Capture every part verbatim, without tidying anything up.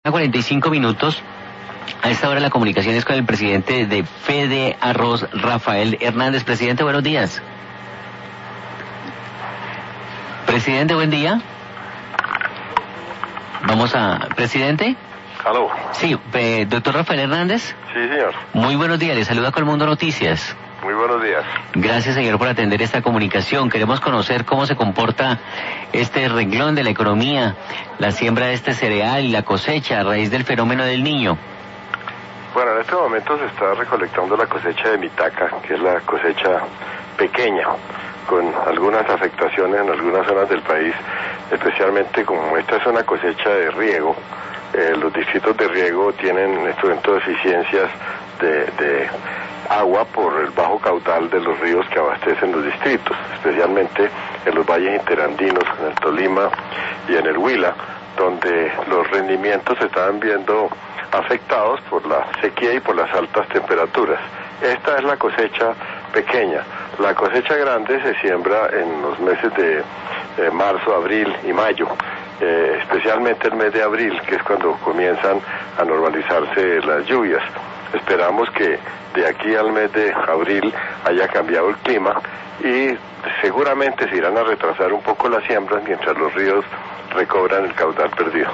A cuarenta y cinco minutos. A esta hora la comunicación es con el presidente de Fede Arroz, Rafael Hernández. Presidente, buenos días. Presidente, buen día. Vamos a... Presidente. ¿Aló? Sí, eh, doctor Rafael Hernández. Sí, señor. Muy buenos días, le saluda Colmundo Noticias. Muy buenos días. Gracias, señor, por atender esta comunicación. Queremos conocer cómo se comporta este renglón de la economía, la siembra de este cereal y la cosecha a raíz del fenómeno del Niño. Bueno, en este momento se está recolectando la cosecha de Mitaca, que es la cosecha pequeña, con algunas afectaciones en algunas zonas del país, especialmente como esta es una cosecha de riego. Eh, los distritos de riego tienen en este momento deficiencias de, de agua por el bajo caudal de los ríos que abastecen los distritos, especialmente en los valles interandinos, en el Tolima y en el Huila, donde los rendimientos se estaban viendo afectados por la sequía y por las altas temperaturas. Esta es la cosecha pequeña. La cosecha grande se siembra en los meses de eh, marzo, abril y mayo, eh, especialmente el mes de abril, que es cuando comienzan a normalizarse las lluvias. Esperamos que de aquí al mes de abril haya cambiado el clima y seguramente se irán a retrasar un poco las siembras mientras los ríos recobran el caudal perdido.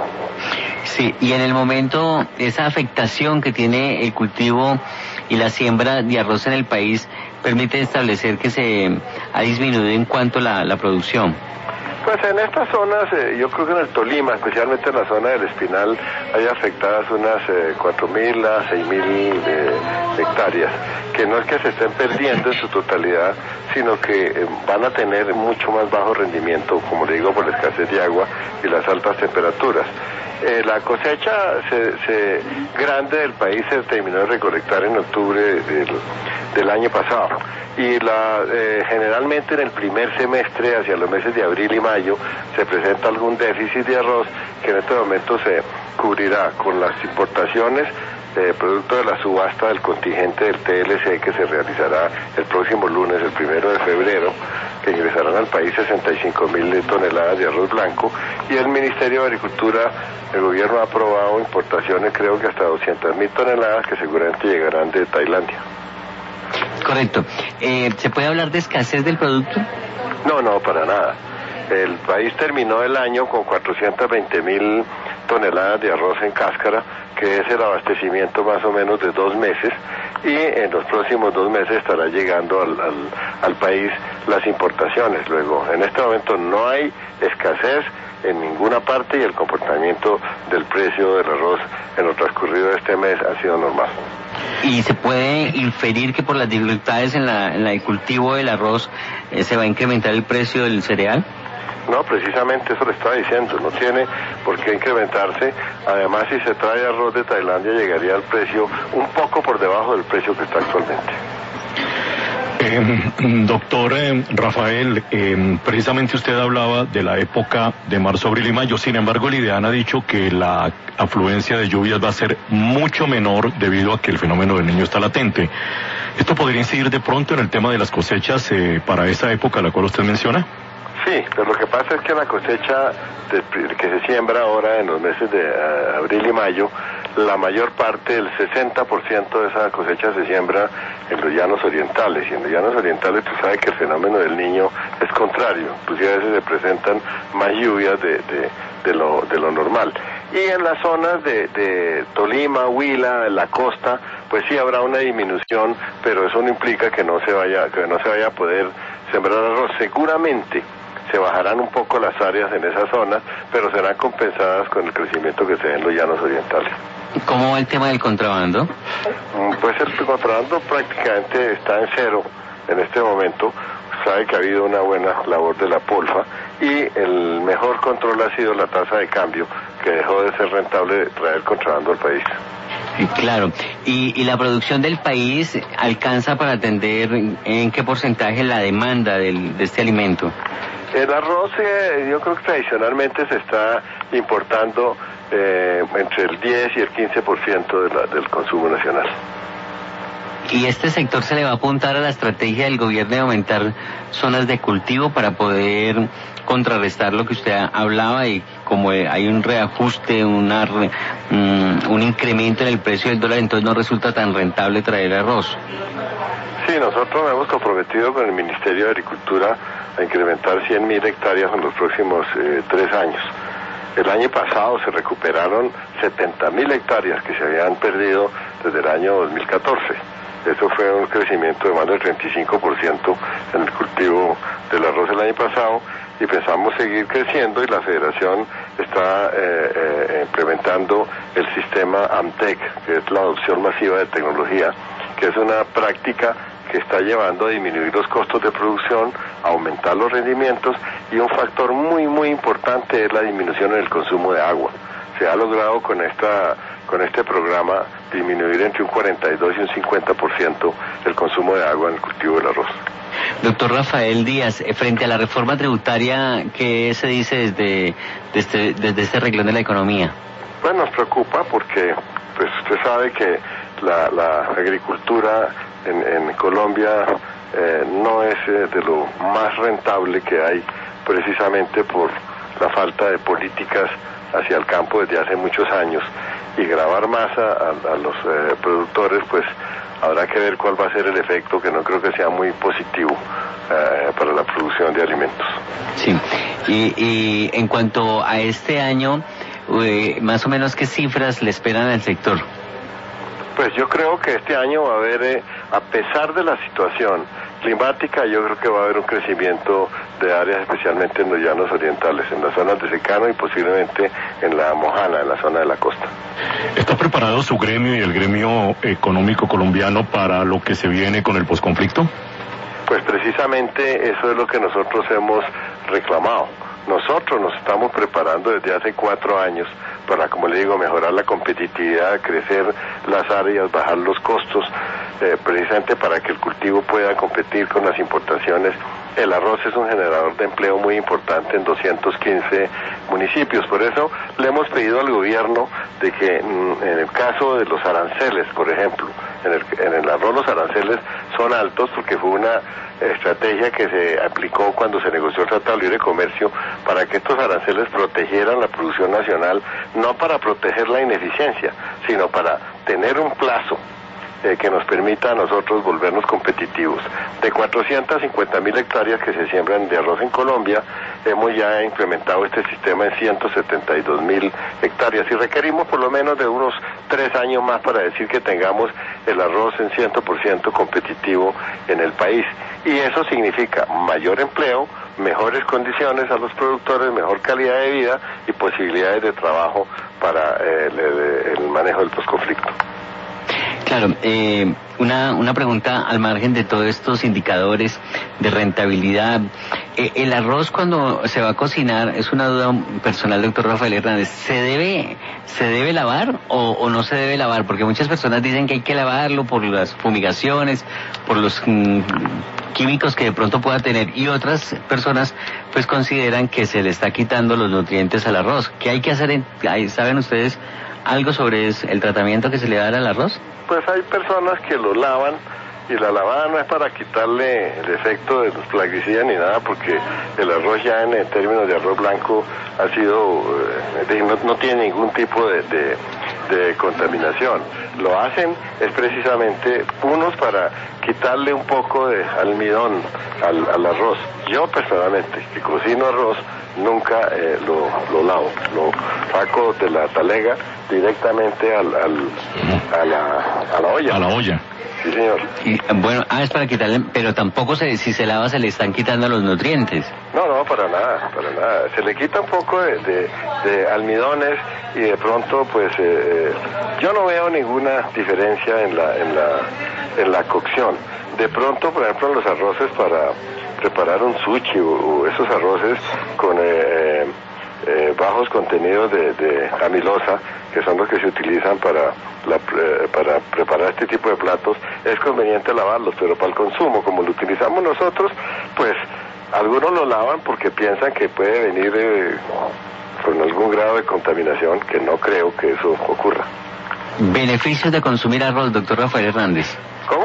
Sí, y en el momento, esa afectación que tiene el cultivo y la siembra de arroz en el país permite establecer que se ha disminuido en cuanto a la, la producción. Pues en estas zonas, eh, yo creo que en el Tolima, especialmente en la zona del Espinal, hay afectadas unas eh, cuatro mil a seis mil eh, hectáreas, que no es que se estén perdiendo en su totalidad, sino que eh, van a tener mucho más bajo rendimiento, como le digo, por la escasez de agua y las altas temperaturas. Eh, la cosecha se, se, grande del país se terminó de recolectar en octubre del, del año pasado y la, eh, generalmente en el primer semestre, hacia los meses de abril y mayo, se presenta algún déficit de arroz que en este momento se cubrirá con las importaciones eh, producto de la subasta del contingente del T L C que se realizará el próximo lunes, el primero de febrero, que ingresarán al país sesenta y cinco mil toneladas de arroz blanco, y el Ministerio de Agricultura, el gobierno ha aprobado importaciones creo que hasta doscientas mil toneladas que seguramente llegarán de Tailandia. Correcto. Eh, ¿Se puede hablar de escasez del producto? No, no, para nada. El país terminó el año con cuatrocientas veinte mil toneladas de arroz en cáscara, que es el abastecimiento más o menos de dos meses, y en los próximos dos meses estará llegando al, al, al país las importaciones. Luego, en este momento no hay escasez en ninguna parte y el comportamiento del precio del arroz en lo transcurrido de este mes ha sido normal. ¿Y se puede inferir que por las dificultades en la, en la el cultivo del arroz eh, se va a incrementar el precio del cereal? No, precisamente eso le estaba diciendo, no tiene por qué incrementarse. Además, si se trae arroz de Tailandia, llegaría al precio un poco por debajo del precio que está actualmente. Eh, doctor eh, Rafael, eh, precisamente usted hablaba de la época de marzo, abril y mayo. Sin embargo, el IDEAN ha dicho que la afluencia de lluvias va a ser mucho menor debido a que el fenómeno del Niño está latente. ¿Esto podría incidir de pronto en el tema de las cosechas eh, para esa época a la cual usted menciona? Sí, pero lo que pasa es que la cosecha de, que se siembra ahora en los meses de uh, abril y mayo, la mayor parte, el sesenta por ciento de esa cosecha se siembra en los llanos orientales, y en los llanos orientales tú sabes que el fenómeno del Niño es contrario, inclusive a veces se presentan más lluvias de, de, de, lo, de lo normal. Y en las zonas de, de Tolima, Huila, la costa, pues sí habrá una disminución, pero eso no implica que no se vaya, que no se vaya a poder sembrar arroz. Seguramente se bajarán un poco las áreas en esas zonas, pero serán compensadas con el crecimiento que se da en los llanos orientales. ¿Cómo va el tema del contrabando? Pues el contrabando prácticamente está en cero en este momento. Sabe que ha habido una buena labor de la Polfa y el mejor control ha sido la tasa de cambio, que dejó de ser rentable traer contrabando al país. Claro, y, y la producción del país alcanza para atender en qué porcentaje la demanda del, de este alimento. El arroz, eh, yo creo que tradicionalmente se está importando eh, entre el diez y el quince por ciento de la, del consumo nacional. ¿Y este sector se le va a apuntar a la estrategia del gobierno de aumentar zonas de cultivo para poder contrarrestar lo que usted hablaba y como hay un reajuste, una, um, un incremento en el precio del dólar, entonces no resulta tan rentable traer arroz? Sí, nosotros nos hemos comprometido con el Ministerio de Agricultura a incrementar cien mil hectáreas en los próximos eh, tres años. El año pasado se recuperaron setenta mil hectáreas que se habían perdido desde el año dos mil catorce. Eso fue un crecimiento de más del treinta y cinco por ciento en el cultivo del arroz el año pasado y pensamos seguir creciendo y la Federación está eh, eh, implementando el sistema AMTEC, que es la adopción masiva de tecnología, que es una práctica que está llevando a disminuir los costos de producción, a aumentar los rendimientos y un factor muy muy importante es la disminución en el consumo de agua. Se ha logrado con esta con este programa disminuir entre un cuarenta y dos y un cincuenta por ciento el consumo de agua en el cultivo del arroz. Doctor Rafael Díaz, frente a la reforma tributaria, ¿qué se dice desde, desde, desde este renglón de la economía? Pues nos preocupa porque pues usted sabe que la, la agricultura en, en Colombia eh, no es eh, de lo más rentable que hay, precisamente por la falta de políticas hacia el campo desde hace muchos años, y gravar más a, a, a los eh, productores, pues habrá que ver cuál va a ser el efecto, que no creo que sea muy positivo eh, para la producción de alimentos. Sí, y, y en cuanto a este año, eh, más o menos, ¿qué cifras le esperan al sector? Pues yo creo que este año va a haber, eh, a pesar de la situación climática, yo creo que va a haber un crecimiento de áreas, especialmente en los llanos orientales, en las zonas de secano y posiblemente en la Mojana, en la zona de la costa. ¿Está preparado su gremio y el gremio económico colombiano para lo que se viene con el posconflicto? Pues precisamente eso es lo que nosotros hemos reclamado. Nosotros nos estamos preparando desde hace cuatro años para, como le digo, mejorar la competitividad, crecer las áreas, bajar los costos, eh, precisamente para que el cultivo pueda competir con las importaciones. El arroz es un generador de empleo muy importante en doscientos quince municipios. Por eso le hemos pedido al gobierno de que mm, en el caso de los aranceles, por ejemplo, en el, en el arroz los aranceles son altos porque fue una estrategia que se aplicó cuando se negoció el Tratado de Libre Comercio para que estos aranceles protegieran la producción nacional, no para proteger la ineficiencia, sino para tener un plazo eh, que nos permita a nosotros volvernos competitivos. De cuatrocientas cincuenta mil hectáreas que se siembran de arroz en Colombia, hemos ya implementado este sistema en ciento setenta y dos mil hectáreas y requerimos por lo menos de unos tres años más para decir que tengamos el arroz en cien por ciento competitivo en el país. Y eso significa mayor empleo, mejores condiciones a los productores, mejor calidad de vida y posibilidades de trabajo para eh, el, el manejo del posconflicto. Claro, eh, una, una pregunta al margen de todos estos indicadores de rentabilidad. Eh, el arroz cuando se va a cocinar, es una duda personal, doctor Rafael Hernández, ¿se debe, se debe lavar o, o no se debe lavar? Porque muchas personas dicen que hay que lavarlo por las fumigaciones, por los mmm, químicos que de pronto pueda tener, y otras personas pues consideran que se le está quitando los nutrientes al arroz. ¿Qué hay que hacer? En, ¿Saben ustedes algo sobre el tratamiento que se le da al arroz? Pues hay personas que lo lavan y la lavada no es para quitarle el efecto de los plaguicidas ni nada, porque el arroz ya en, en términos de arroz blanco ha sido, eh, no, no tiene ningún tipo de, de, de contaminación. Lo hacen es precisamente unos para quitarle un poco de almidón al, al arroz. Yo personalmente, que cocino arroz, nunca eh, lo, lo lavo, lo saco de la talega directamente al, al, a, la, a la olla. A la olla. Sí, señor. Y, bueno, ah, es para quitarle, pero tampoco se, si se lava se le están quitando los nutrientes. No, no, para nada, para nada. Se le quita un poco de, de, de almidones y de pronto, pues, eh, yo no veo ninguna diferencia en la, en la, en la cocción. De pronto, por ejemplo, en los arroces para preparar un sushi o, o esos arroces con eh, eh, bajos contenidos de, de amilosa, que son los que se utilizan para, la, eh, para preparar este tipo de platos, es conveniente lavarlos, pero para el consumo, como lo utilizamos nosotros, pues algunos lo lavan porque piensan que puede venir eh, con algún grado de contaminación, que no creo que eso ocurra. Beneficios de consumir arroz, doctor Rafael Hernández. ¿Cómo?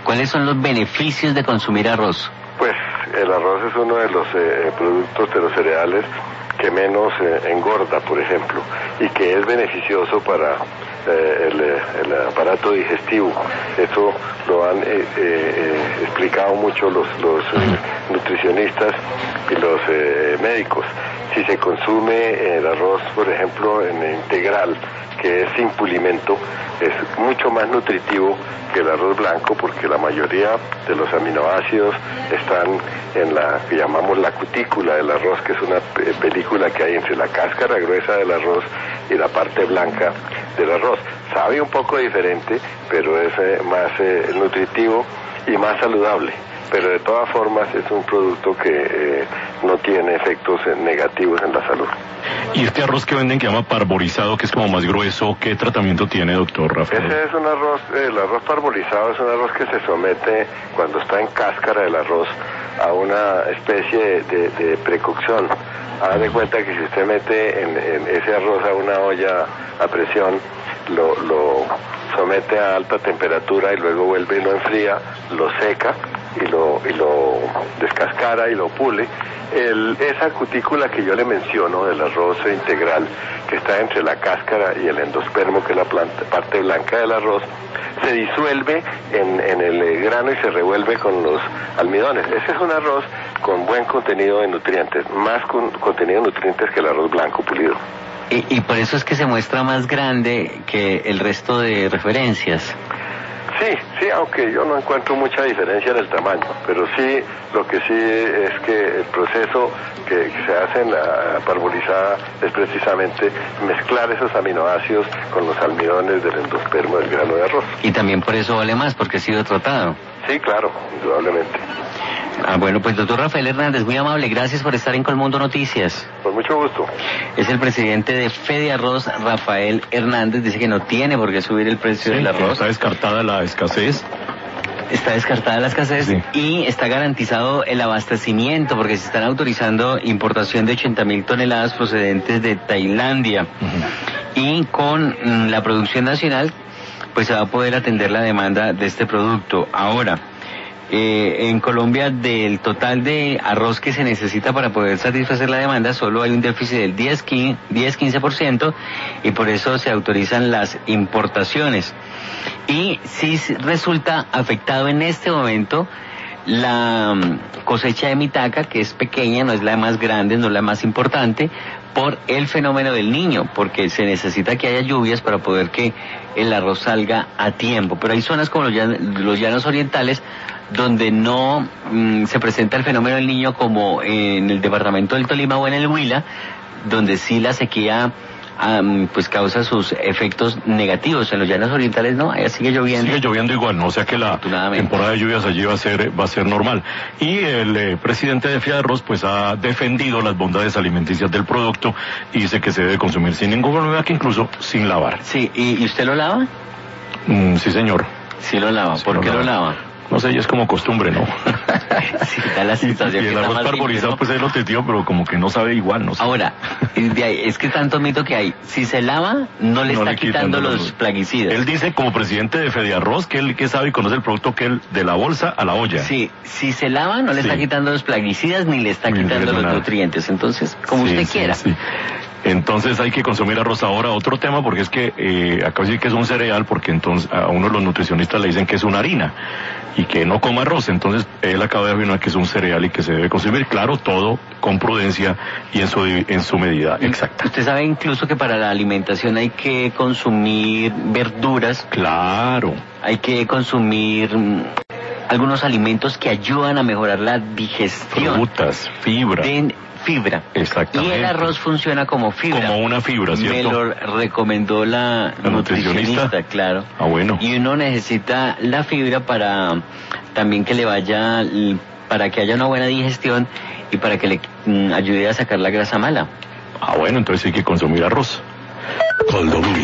¿Cuáles son los beneficios de consumir arroz? Pues el arroz es uno de los eh, productos de los cereales que menos eh, engorda, por ejemplo, y que es beneficioso para eh, el, el aparato digestivo. Eso lo han eh, eh, explicado mucho los, los eh, nutricionistas y los eh, médicos. Si se consume el arroz, por ejemplo, en integral, que es sin pulimento, es mucho más nutritivo que el arroz blanco, porque la mayoría de los aminoácidos están en la que llamamos la cutícula del arroz, que es una película que hay entre la cáscara gruesa del arroz y la parte blanca del arroz. Sabe un poco diferente, pero es eh, más eh, nutritivo y más saludable. Pero de todas formas es un producto que eh, no tiene efectos eh, negativos en la salud. ¿Y este arroz que venden que llama parbolizado, que es como más grueso, qué tratamiento tiene, doctor Rafael? Ese es un arroz, eh, el arroz parbolizado es un arroz que se somete, cuando está en cáscara del arroz, a una especie de, de precocción. Haz de cuenta que si usted mete en, en ese arroz a una olla a presión, lo, lo somete a alta temperatura y luego vuelve y lo enfría, lo seca y lo, y lo descascara y lo pule. El, esa cutícula que yo le menciono del arroz integral, que está entre la cáscara y el endospermo, que es la planta, parte blanca del arroz, se disuelve en, en el grano y se revuelve con los almidones. Ese es un arroz con buen contenido de nutrientes, más con, contenido de nutrientes que el arroz blanco pulido. Y, y por eso es que se muestra más grande que el resto de referencias. Sí, sí, aunque yo no encuentro mucha diferencia en el tamaño, pero sí, lo que sí es que el proceso que se hace en la parbolizada es precisamente mezclar esos aminoácidos con los almidones del endospermo del grano de arroz. Y también por eso vale más, porque ha sido tratado. Sí, claro, indudablemente. Ah, bueno, pues doctor Rafael Hernández, muy amable, gracias por estar en Colmundo Noticias. Con mucho gusto. Es el presidente de Fede Arroz, Rafael Hernández, dice que no tiene por qué subir el precio Sí, del arroz. está descartada la escasez. Está descartada la escasez, sí, y está garantizado el abastecimiento, porque se están autorizando importación de ochenta mil toneladas procedentes de Tailandia. Uh-huh. Y con mm, la producción nacional, pues se va a poder atender la demanda de este producto. Ahora, Eh, en Colombia, del total de arroz que se necesita para poder satisfacer la demanda, solo hay un déficit del diez a quince por ciento, y por eso se autorizan las importaciones. Y sí resulta afectado en este momento la cosecha de Mitaca, que es pequeña, no es la más grande, no es la más importante, por el fenómeno del Niño, porque se necesita que haya lluvias para poder que el arroz salga a tiempo. Pero hay zonas como los llanos, los llanos orientales, donde no mmm, se presenta el fenómeno del Niño, como en el departamento del Tolima o en el Huila, donde sí la sequía um, pues causa sus efectos negativos. En los llanos orientales no, allá sigue lloviendo. Sigue lloviendo igual, ¿no? O sea que la temporada de lluvias allí va a ser va a ser normal. Y el eh, presidente de Fede Arroz pues ha defendido las bondades alimenticias del producto y dice que se debe consumir sin ningún problema, que incluso sin lavar. Sí, ¿y, y usted lo lava? Mm, sí, señor. Sí lo lava. Sí, ¿Por lo qué lava. lo lava? No sé, ya es como costumbre, ¿no? Sí, da la sensación y, y el que arroz parbolizado, pues es lo tío, pero como que no sabe igual, no sé. Ahora, es que tanto mito que hay. Si se lava, no le no está le quitando los, los plaguicidas. Él dice, como presidente de Fede Arroz, que él que sabe y conoce el producto, que él de la bolsa a la olla. Sí, si se lava, no le sí. está quitando los plaguicidas ni le está Muy quitando los nada. nutrientes. Entonces, como sí, usted sí, quiera. Sí. Entonces hay que consumir arroz. Ahora otro tema, porque es que eh, acá sí que es un cereal, porque entonces a uno de los nutricionistas le dicen que es una harina y que no coma arroz. Entonces él acaba de afirmar que es un cereal y que se debe consumir, claro, todo con prudencia y en su en su medida exacta. Usted sabe incluso que para la alimentación hay que consumir verduras. Claro. Hay que consumir mm, algunos alimentos que ayudan a mejorar la digestión. Frutas, fibra. De, fibra. Exactamente. Y el arroz funciona como fibra. Como una fibra, ¿cierto? Me lo recomendó la, ¿La nutricionista? nutricionista, claro. Ah, bueno. Y uno necesita la fibra para también que le vaya, para que haya una buena digestión y para que le mm, ayude a sacar la grasa mala. Ah, bueno, entonces hay que consumir arroz.